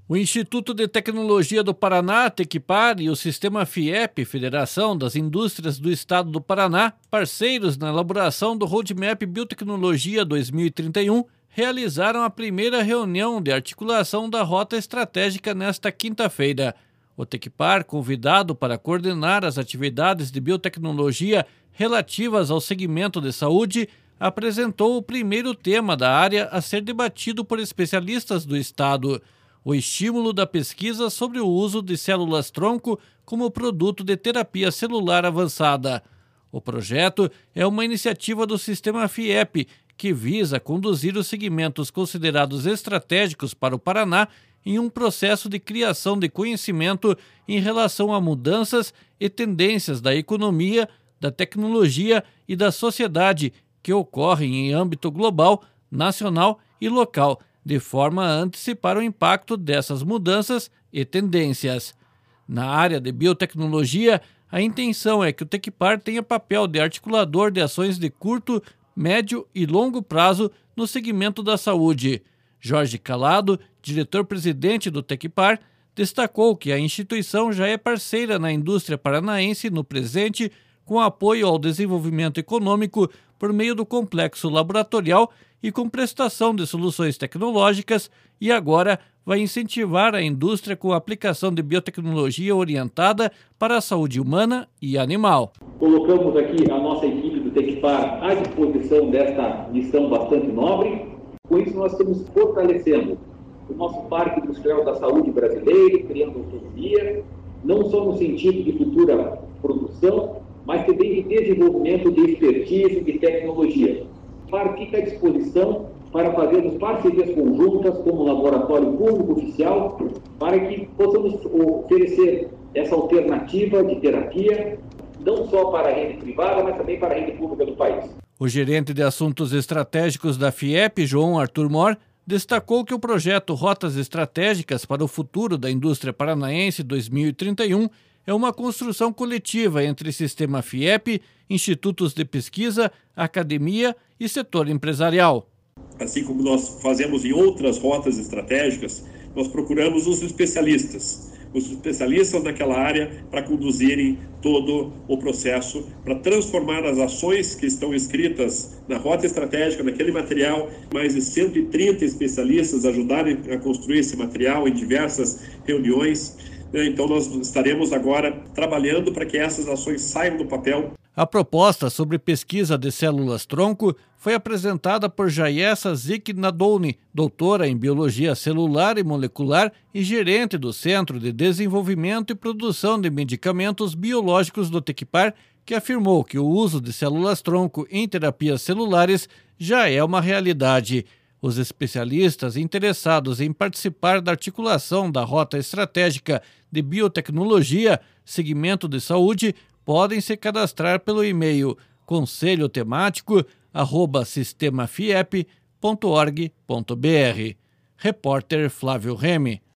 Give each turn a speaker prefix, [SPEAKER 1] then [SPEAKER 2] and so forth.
[SPEAKER 1] O Instituto de Tecnologia do Paraná, Tecpar, e o Sistema FIEP, Federação das Indústrias do Estado do Paraná, parceiros na elaboração do Roadmap Biotecnologia 2031, realizaram a primeira reunião de articulação da rota estratégica nesta quinta-feira. O Tecpar, convidado para coordenar as atividades de biotecnologia relativas ao segmento de saúde, apresentou o primeiro tema da área a ser debatido por especialistas do Estado: o estímulo da pesquisa sobre o uso de células-tronco como produto de terapia celular avançada. O projeto é uma iniciativa do Sistema FIEP, que visa conduzir os segmentos considerados estratégicos para o Paraná em um processo de criação de conhecimento em relação a mudanças e tendências da economia, da tecnologia e da sociedade que ocorrem em âmbito global, nacional e local, de forma a antecipar o impacto dessas mudanças e tendências. Na área de biotecnologia, a intenção é que o Tecpar tenha papel de articulador de ações de curto, médio e longo prazo no segmento da saúde. Jorge Calado, diretor-presidente do Tecpar, destacou que a instituição já é parceira na indústria paranaense no presente, com apoio ao desenvolvimento econômico por meio do complexo laboratorial e com prestação de soluções tecnológicas, e agora vai incentivar a indústria com a aplicação de biotecnologia orientada para a saúde humana e animal.
[SPEAKER 2] Colocamos aqui a nossa equipe do Tecpar à disposição desta missão bastante nobre. Com isso, nós estamos fortalecendo o nosso Parque Industrial da Saúde brasileiro, criando autonomia, não só no sentido de futura produção, mas também de desenvolvimento de expertise e tecnologia. O Parque fica à disposição para fazermos parcerias conjuntas como laboratório público oficial, para que possamos oferecer essa alternativa de terapia, não só para a rede privada, mas também para a rede pública do país.
[SPEAKER 1] O gerente de assuntos estratégicos da FIEP, João Arthur Mor, destacou que o projeto Rotas Estratégicas para o Futuro da Indústria Paranaense 2031 é uma construção coletiva entre Sistema FIEP, institutos de pesquisa, academia e setor empresarial.
[SPEAKER 3] Assim como nós fazemos em outras rotas estratégicas, nós procuramos os especialistas naquela área para conduzirem todo o processo, para transformar as ações que estão escritas na rota estratégica, naquele material. Mais de 130 especialistas ajudarem a construir esse material em diversas reuniões. Então nós estaremos agora trabalhando para que essas ações saiam do papel.
[SPEAKER 1] A proposta sobre pesquisa de células-tronco foi apresentada por Jayessa Ziknadoni, doutora em Biologia Celular e Molecular e gerente do Centro de Desenvolvimento e Produção de Medicamentos Biológicos do Tecpar, que afirmou que o uso de células-tronco em terapias celulares já é uma realidade. Os especialistas interessados em participar da articulação da Rota Estratégica de Biotecnologia, segmento de saúde, podem se cadastrar pelo e-mail conselhotemático@sistemafiep.org.br. Repórter Flávio Remy.